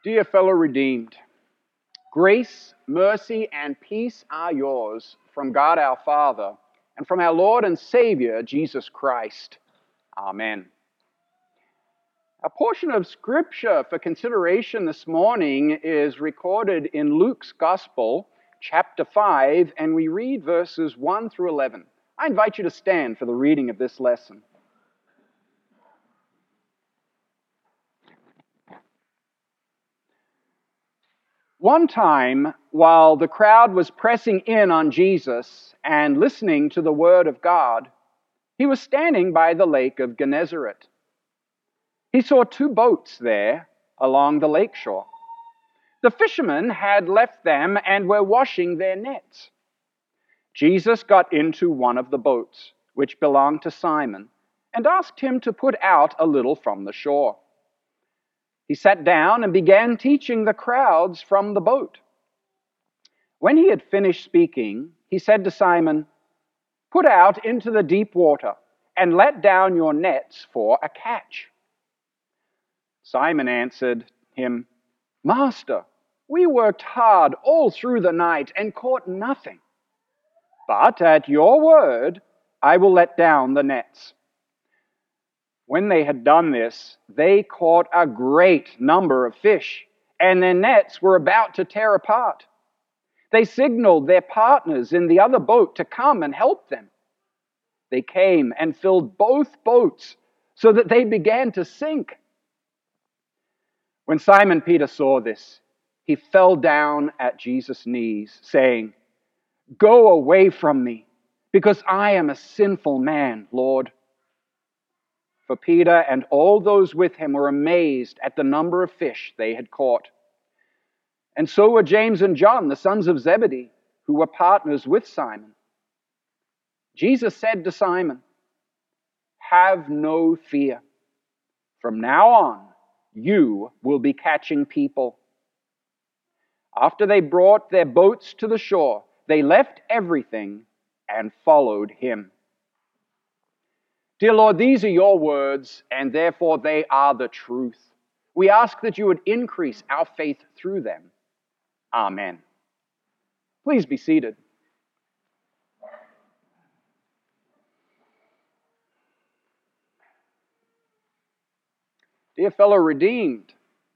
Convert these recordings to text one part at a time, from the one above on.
Dear fellow redeemed, grace, mercy, and peace are yours from God our Father and from our Lord and Savior, Jesus Christ. Amen. A portion of Scripture for consideration this morning is recorded in Luke's Gospel, chapter 5, and we read verses 1 through 11. I invite you to stand for the reading of this lesson. One time, while the crowd was pressing in on Jesus and listening to the word of God, he was standing by the lake of Gennesaret. He saw two boats there along the lake shore. The fishermen had left them and were washing their nets. Jesus got into one of the boats, which belonged to Simon, and asked him to put out a little from the shore. He sat down and began teaching the crowds from the boat. When he had finished speaking, he said to Simon, "Put out into the deep water and let down your nets for a catch." Simon answered him, "Master, we worked hard all through the night and caught nothing. But at your word, I will let down the nets." When they had done this, they caught a great number of fish, and their nets were about to tear apart. They signaled their partners in the other boat to come and help them. They came and filled both boats so that they began to sink. When Simon Peter saw this, he fell down at Jesus' knees, saying, "Go away from me, because I am a sinful man, Lord." For Peter and all those with him were amazed at the number of fish they had caught. And so were James and John, the sons of Zebedee, who were partners with Simon. Jesus said to Simon, "Have no fear. From now on, you will be catching people." After they brought their boats to the shore, they left everything and followed him. Dear Lord, these are your words, and therefore they are the truth. We ask that you would increase our faith through them. Amen. Please be seated. Dear fellow redeemed,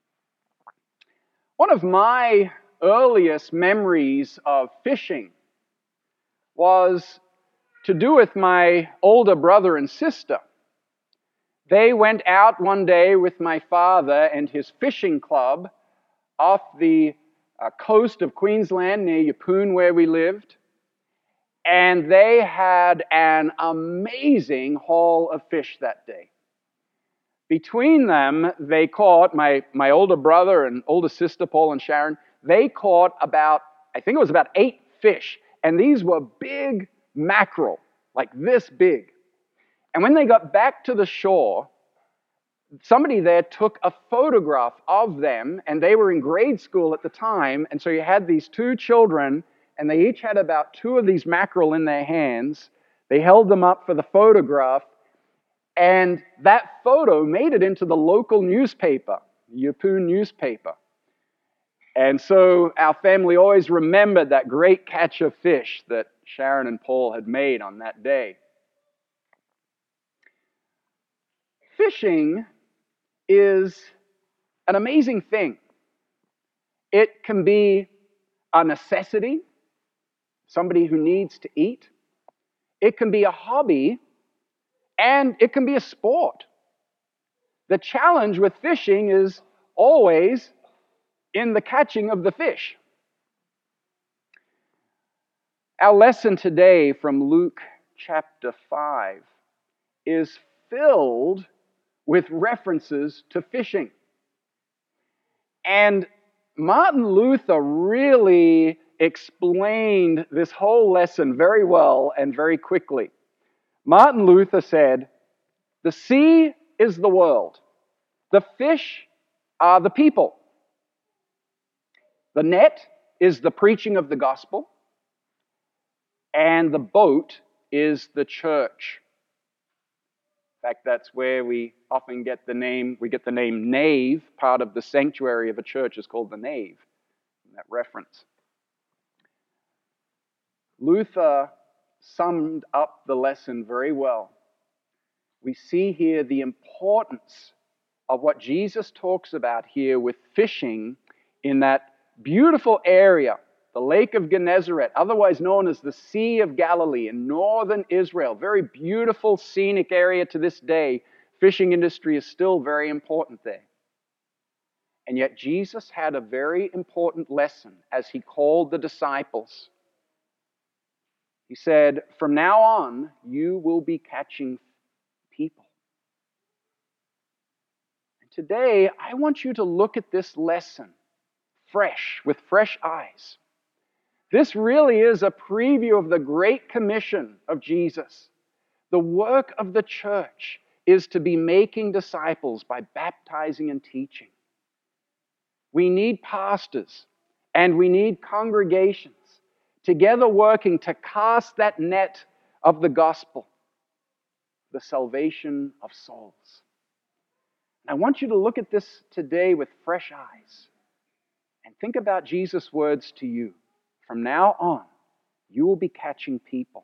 one of my earliest memories of fishing was to do with my older brother and sister. They went out one day with my father and his fishing club off the coast of Queensland near Yeppoon, where we lived, and they had an amazing haul of fish that day. Between them, they caught, my older brother and older sister, Paul and Sharon, they caught about 8 fish, and these were big mackerel, like this big. And when they got back to the shore, somebody there took a photograph of them, and they were in grade school at the time, and so you had these two children, and they each had about 2 of these mackerel in their hands. They held them up for the photograph, and that photo made it into the local newspaper, the Yeppoon newspaper. And so our family always remembered that great catch of fish that Sharon and Paul had made on that day. Fishing is an amazing thing. It can be a necessity, somebody who needs to eat. It can be a hobby, and it can be a sport. The challenge with fishing is always in the catching of the fish. Our lesson today from Luke chapter 5 is filled with references to fishing. And Martin Luther really explained this whole lesson very well and very quickly. Martin Luther said, "The sea is the world. The fish are the people. The net is the preaching of the gospel, and the boat is the church. In fact, that's where we often get the name, nave. Part of the sanctuary of a church is called the nave, in that reference. Luther summed up the lesson very well. We see here the importance of what Jesus talks about here with fishing in that beautiful area, the Lake of Gennesaret, otherwise known as the Sea of Galilee in northern Israel. Very beautiful, scenic area to this day. Fishing industry is still very important there. And yet Jesus had a very important lesson as he called the disciples. He said, from now on, you will be catching people. And today, I want you to look at this lesson fresh, with fresh eyes. This really is a preview of the Great Commission of Jesus. The work of the church is to be making disciples by baptizing and teaching. We need pastors and we need congregations together working to cast that net of the gospel, the salvation of souls. I want you to look at this today with fresh eyes and think about Jesus' words to you. From now on, you will be catching people.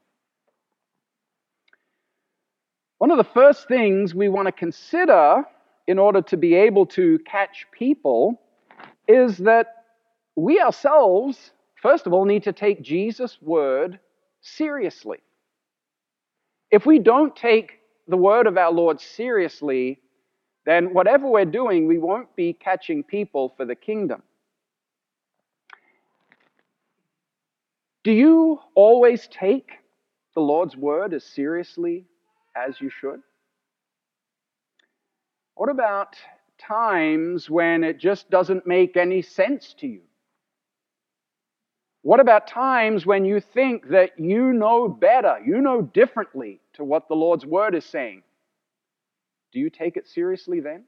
One of the first things we want to consider in order to be able to catch people is that we ourselves, first of all, need to take Jesus' word seriously. If we don't take the word of our Lord seriously, then whatever we're doing, we won't be catching people for the kingdom. Do you always take the Lord's word as seriously as you should? What about times when it just doesn't make any sense to you? What about times when you think that you know better, you know differently to what the Lord's word is saying? Do you take it seriously then?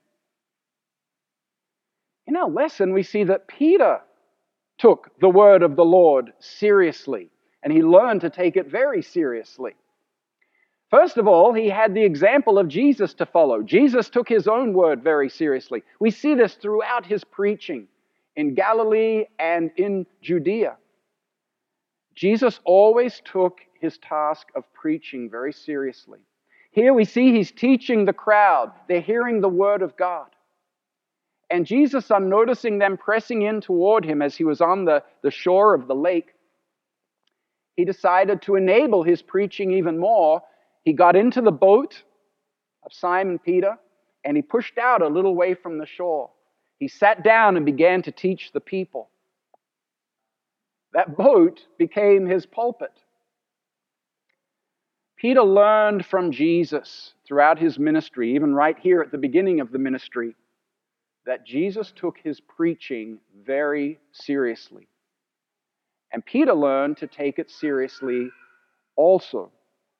In our lesson, we see that Peter took the word of the Lord seriously, and he learned to take it very seriously. First of all, he had the example of Jesus to follow. Jesus took his own word very seriously. We see this throughout his preaching in Galilee and in Judea. Jesus always took his task of preaching very seriously. Here we see he's teaching the crowd. They're hearing the word of God. And Jesus, on noticing them pressing in toward him as he was on the shore of the lake, he decided to enable his preaching even more. He got into the boat of Simon Peter and he pushed out a little way from the shore. He sat down and began to teach the people. That boat became his pulpit. Peter learned from Jesus throughout his ministry, even right here at the beginning of the ministry, that Jesus took his preaching very seriously. And Peter learned to take it seriously also.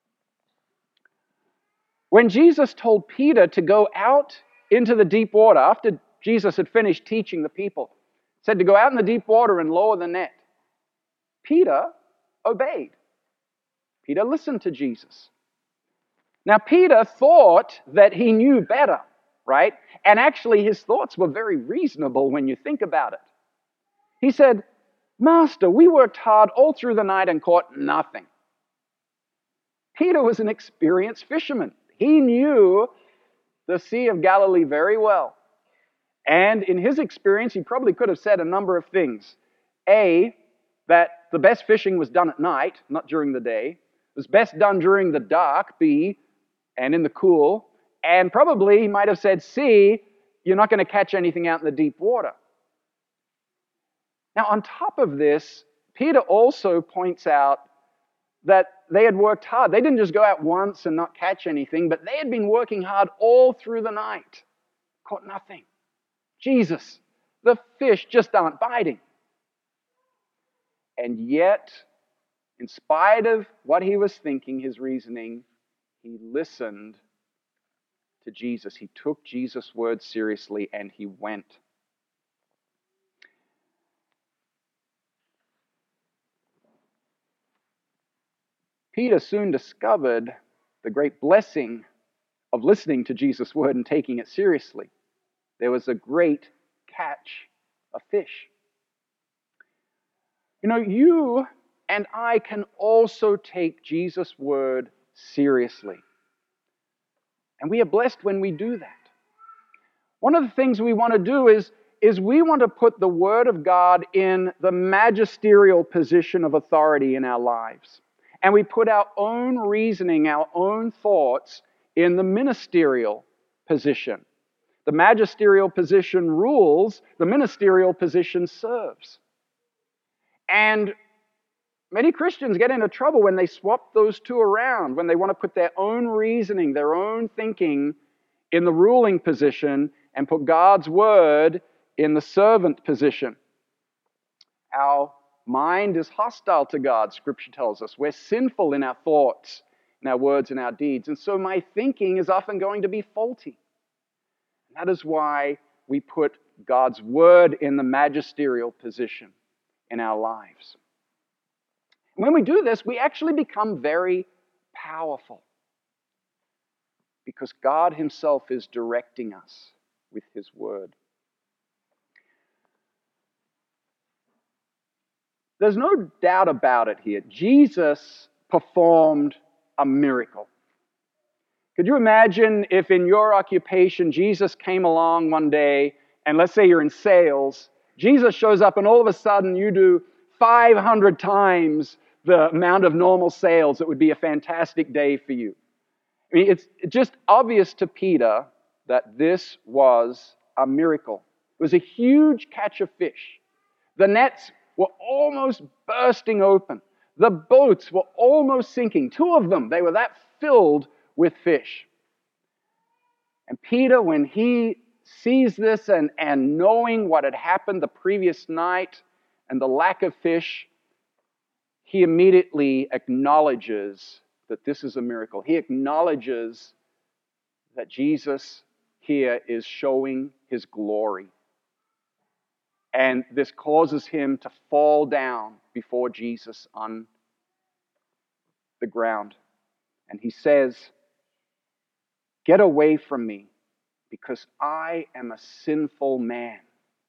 When Jesus told Peter to go out into the deep water, after Jesus had finished teaching the people, said to go out in the deep water and lower the net, Peter obeyed. Peter listened to Jesus. Now, Peter thought that he knew better, right? And actually, his thoughts were very reasonable when you think about it. He said, Master, we worked hard all through the night and caught nothing. Peter was an experienced fisherman. He knew the Sea of Galilee very well. And in his experience, he probably could have said a number of things. A, that the best fishing was done at night, not during the day. It was best done during the dark, B, and in the cool. And probably he might have said, C, you're not going to catch anything out in the deep water. Now, on top of this, Peter also points out that they had worked hard. They didn't just go out once and not catch anything, but they had been working hard all through the night. Caught nothing. Jesus, the fish just aren't biting. And yet, in spite of what he was thinking, his reasoning, he listened to Jesus. He took Jesus' words seriously and he went. Peter soon discovered the great blessing of listening to Jesus' word and taking it seriously. There was a great catch of fish. You know, you and I can also take Jesus' word seriously. And we are blessed when we do that. One of the things we want to do is we want to put the Word of God in the magisterial position of authority in our lives. And we put our own reasoning, our own thoughts in the ministerial position. The magisterial position rules, the ministerial position serves. And many Christians get into trouble when they swap those two around, when they want to put their own reasoning, their own thinking in the ruling position and put God's word in the servant position. Our mind is hostile to God, Scripture tells us. We're sinful in our thoughts, in our words, and our deeds. And so my thinking is often going to be faulty. That is why we put God's word in the magisterial position in our lives. When we do this, we actually become very powerful because God Himself is directing us with His word. There's no doubt about it here. Jesus performed a miracle. Could you imagine if in your occupation Jesus came along one day, and let's say you're in sales, Jesus shows up and all of a sudden you do 500 times the amount of normal sales? It would be a fantastic day for you. I mean, it's just obvious to Peter that this was a miracle. It was a huge catch of fish. The nets were almost bursting open. The boats were almost sinking. Two of them, they were that filled with fish. And Peter, when he sees this and knowing what had happened the previous night and the lack of fish, he immediately acknowledges that this is a miracle. He acknowledges that Jesus here is showing His glory. And this causes him to fall down before Jesus on the ground. And he says, "Get away from me, because I am a sinful man."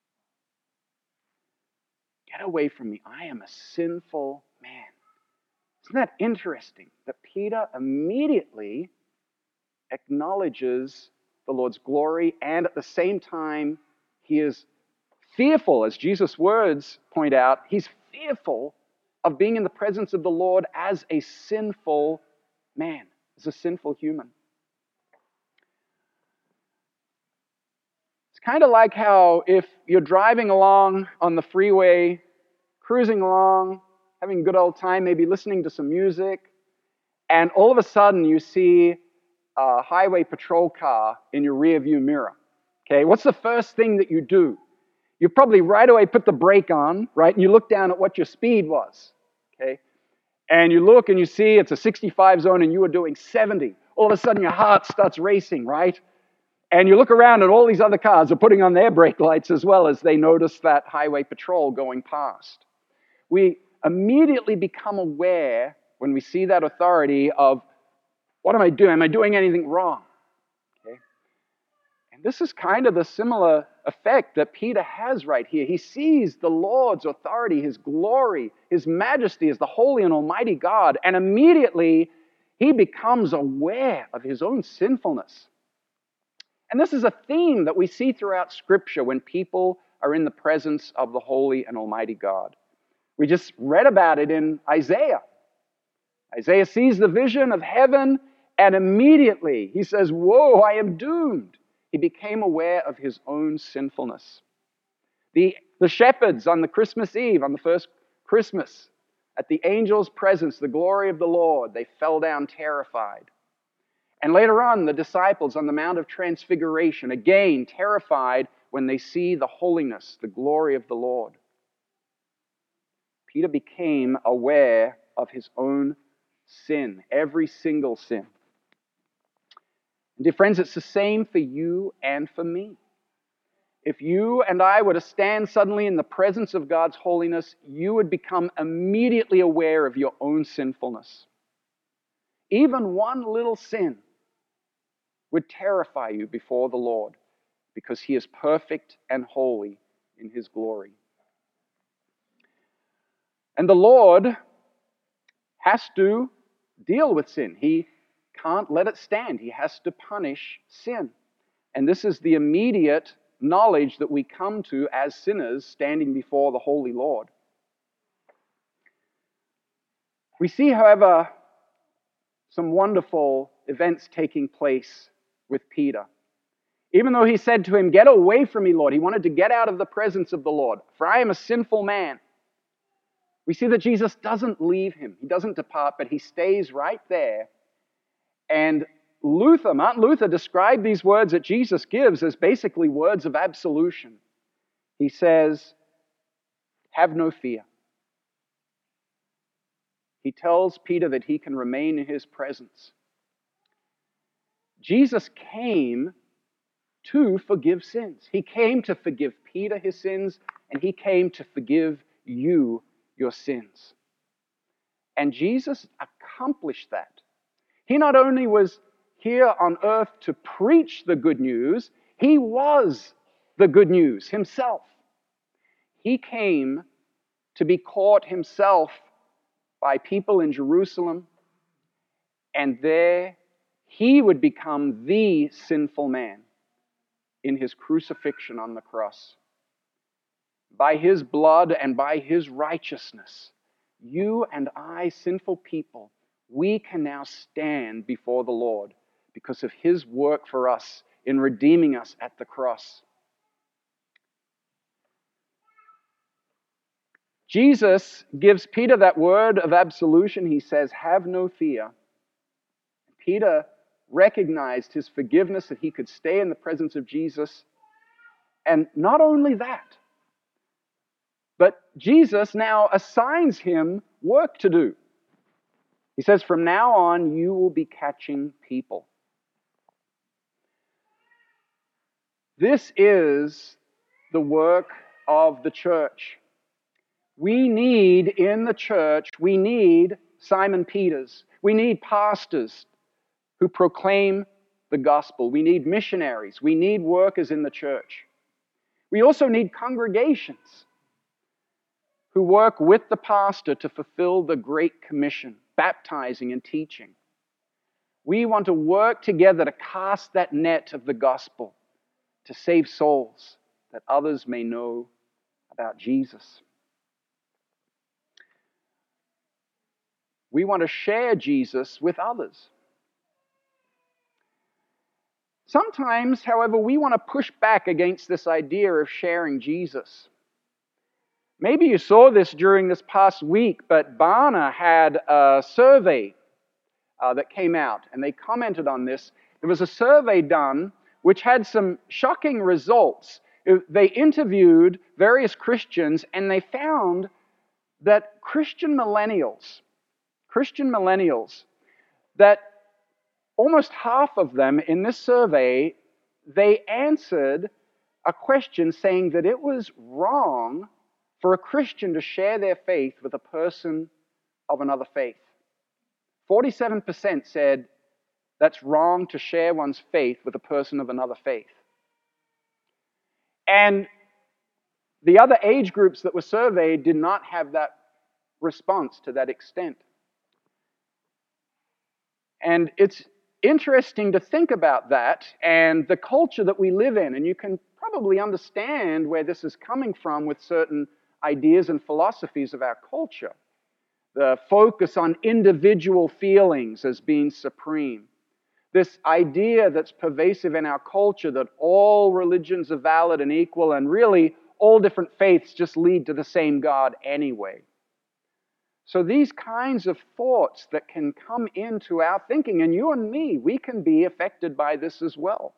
Get away from me. I am a sinful man. Isn't that interesting that Peter immediately acknowledges the Lord's glory, and at the same time he is fearful, as Jesus' words point out, he's fearful of being in the presence of the Lord as a sinful man, as a sinful human. It's kind of like how if you're driving along on the freeway, cruising along, having a good old time, maybe listening to some music, and all of a sudden you see a highway patrol car in your rear view mirror. Okay, what's the first thing that you do? You probably right away put the brake on, right? And you look down at what your speed was, okay? And you look and you see it's a 65 zone and you are doing 70. All of a sudden your heart starts racing, right? And you look around and all these other cars are putting on their brake lights as well as they notice that highway patrol going past. We immediately become aware when we see that authority of, what am I doing? Am I doing anything wrong? This is kind of the similar effect that Peter has right here. He sees the Lord's authority, His glory, His majesty as the holy and almighty God, and immediately he becomes aware of his own sinfulness. And this is a theme that we see throughout Scripture when people are in the presence of the holy and almighty God. We just read about it in Isaiah. Isaiah sees the vision of heaven, and immediately he says, "Whoa, I am doomed." He became aware of his own sinfulness. The shepherds on the Christmas Eve, on the first Christmas, at the angel's presence, the glory of the Lord, they fell down terrified. And later on, the disciples on the Mount of Transfiguration, again terrified when they see the holiness, the glory of the Lord. Peter became aware of his own sin, every single sin. Dear friends, it's the same for you and for me. If you and I were to stand suddenly in the presence of God's holiness, you would become immediately aware of your own sinfulness. Even one little sin would terrify you before the Lord, because he is perfect and holy in his glory. And the Lord has to deal with sin. He can't let it stand. He has to punish sin. And this is the immediate knowledge that we come to as sinners standing before the holy Lord. We see, however, some wonderful events taking place with Peter. Even though he said to him, "Get away from me, Lord," he wanted to get out of the presence of the Lord, "for I am a sinful man." We see that Jesus doesn't leave him. He doesn't depart, but he stays right there. And Martin Luther described these words that Jesus gives as basically words of absolution. He says, "Have no fear." He tells Peter that he can remain in his presence. Jesus came to forgive sins. He came to forgive Peter his sins, and he came to forgive you your sins. And Jesus accomplished that. He not only was here on earth to preach the good news, he was the good news himself. He came to be caught himself by people in Jerusalem, and there he would become the sinful man in his crucifixion on the cross. By his blood and by his righteousness, you and I, sinful people, we can now stand before the Lord because of his work for us in redeeming us at the cross. Jesus gives Peter that word of absolution. He says, "Have no fear." Peter recognized his forgiveness, that he could stay in the presence of Jesus. And not only that, but Jesus now assigns him work to do. He says, "From now on, you will be catching people." This is the work of the church. We need in the church, we need Simon Peters. We need pastors who proclaim the gospel. We need missionaries. We need workers in the church. We also need congregations who work with the pastor to fulfill the Great Commission, baptizing and teaching. We want to work together to cast that net of the gospel, to save souls, that others may know about Jesus. We want to share Jesus with others. Sometimes, however, we want to push back against this idea of sharing Jesus. Maybe you saw this during this past week, but Barna had a survey that came out, and they commented on this. There was a survey done which had some shocking results. They interviewed various Christians, and they found that Christian millennials, that almost half of them in this survey, they answered a question saying that it was wrong for a Christian to share their faith with a person of another faith. 47% said that's wrong to share one's faith with a person of another faith. And the other age groups that were surveyed did not have that response to that extent. And it's interesting to think about that and the culture that we live in. And you can probably understand where this is coming from with certain ideas and philosophies of our culture. The focus on individual feelings as being supreme. This idea that's pervasive in our culture that all religions are valid and equal, and really all different faiths just lead to the same God anyway. So these kinds of thoughts that can come into our thinking, and you and me, we can be affected by this as well.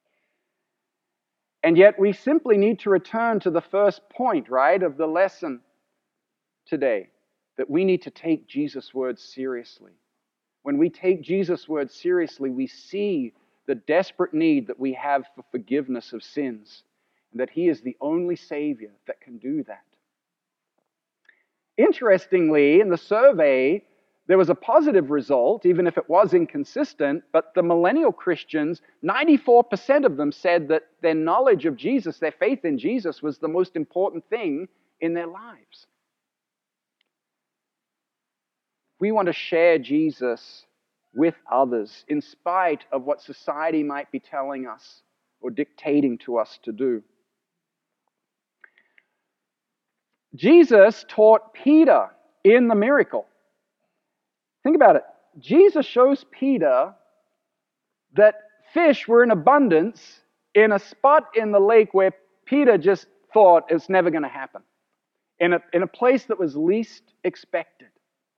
And yet we simply need to return to the first point, right, of the lesson today, that we need to take Jesus' words seriously. When we take Jesus' words seriously, we see the desperate need that we have for forgiveness of sins, and that he is the only Savior that can do that. Interestingly, in the survey, There was a positive result, even if it was inconsistent, but the millennial Christians, 94% of them said that their knowledge of Jesus, their faith in Jesus, was the most important thing in their lives. We want to share Jesus with others in spite of what society might be telling us or dictating to us to do. Jesus taught Peter in the miracle. Think about it. Jesus shows Peter that fish were in abundance in a spot in the lake where Peter just thought it's never going to happen, in a place that was least expected.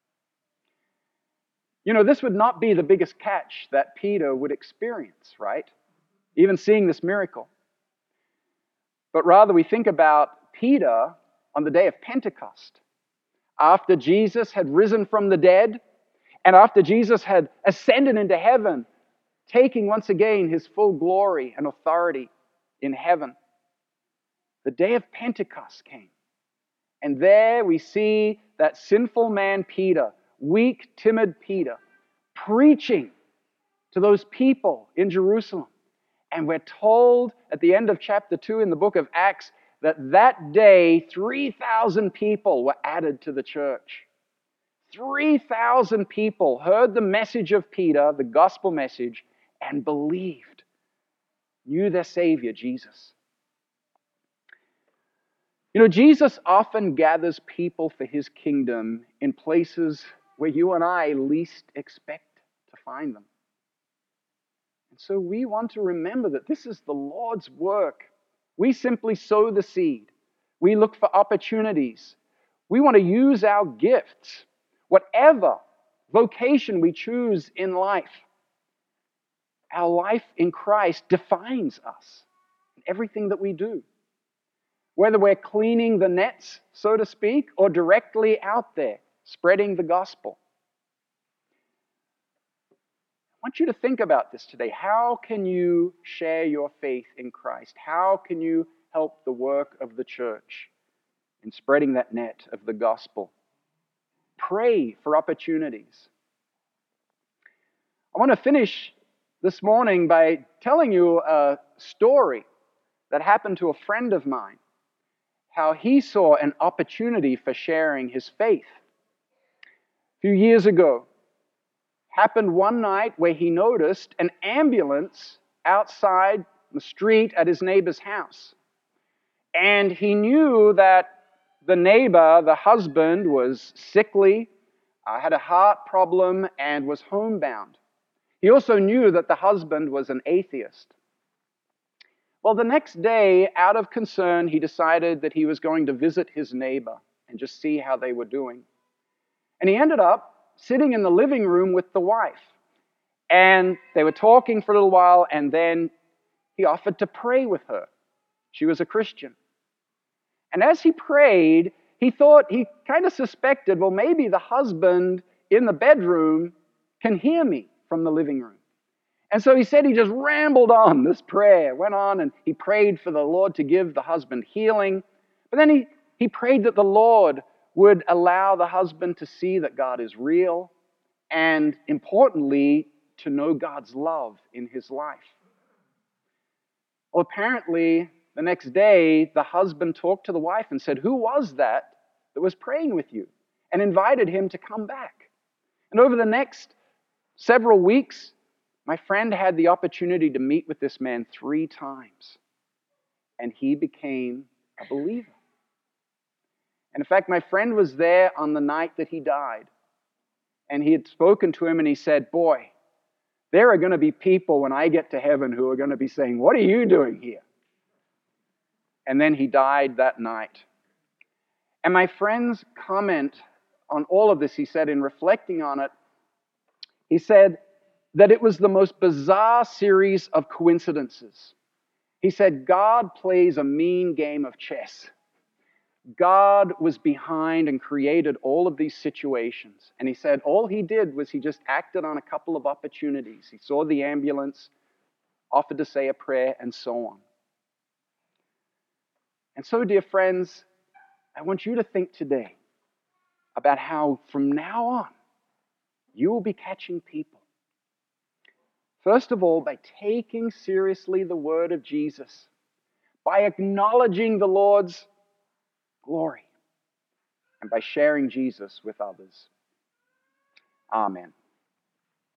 You know, this would not be the biggest catch that Peter would experience, right? Even seeing this miracle. But rather we think about Peter on the day of Pentecost, after Jesus had risen from the dead, and after Jesus had ascended into heaven, taking once again his full glory and authority in heaven. The day of Pentecost came. And there we see that sinful man Peter, weak, timid Peter, preaching to those people in Jerusalem. And we're told at the end of chapter 2 in the book of Acts that day 3,000 people were added to the church. 3,000 people heard the message of Peter, the gospel message, and believed, knew their Savior, Jesus. You know, Jesus often gathers people for his kingdom in places where you and I least expect to find them. And so we want to remember that this is the Lord's work. We simply sow the seed. We look for opportunities. We want to use our gifts, whatever vocation we choose in life. Our life in Christ defines us in everything that we do. Whether we're cleaning the nets, so to speak, or directly out there spreading the gospel. I want you to think about this today. How can you share your faith in Christ? How can you help the work of the church in spreading that net of the gospel? Pray for opportunities. I want to finish this morning by telling you a story that happened to a friend of mine, how he saw an opportunity for sharing his faith. A few years ago, happened one night where he noticed an ambulance outside the street at his neighbor's house. And he knew that the neighbor, the husband, was sickly, had a heart problem, and was homebound. He also knew that the husband was an atheist. Well, the next day, out of concern, he decided that he was going to visit his neighbor and just see how they were doing. And he ended up sitting in the living room with the wife. And they were talking for a little while, and then he offered to pray with her. She was a Christian. And as he prayed, he kind of suspected, well, maybe the husband in the bedroom can hear me from the living room. And so he said he just rambled on this prayer, went on, and he prayed for the Lord to give the husband healing. But then he prayed that the Lord would allow the husband to see that God is real, and importantly, to know God's love in his life. Well, apparently, the next day, the husband talked to the wife and said, "Who was that was praying with you?" and invited him to come back. And over the next several weeks, my friend had the opportunity to meet with this man 3 times, and he became a believer. And in fact, my friend was there on the night that he died, and he had spoken to him, and he said, "Boy, there are going to be people when I get to heaven who are going to be saying, 'What are you doing here?'" And then he died that night. And my friend's comment on all of this, he said, in reflecting on it, he said that it was the most bizarre series of coincidences. He said, God plays a mean game of chess. God was behind and created all of these situations. And he said all he did was he just acted on a couple of opportunities. He saw the ambulance, offered to say a prayer, and so on. And so, dear friends, I want you to think today about how from now on, you will be catching people. First of all, by taking seriously the word of Jesus, by acknowledging the Lord's glory, and by sharing Jesus with others. Amen.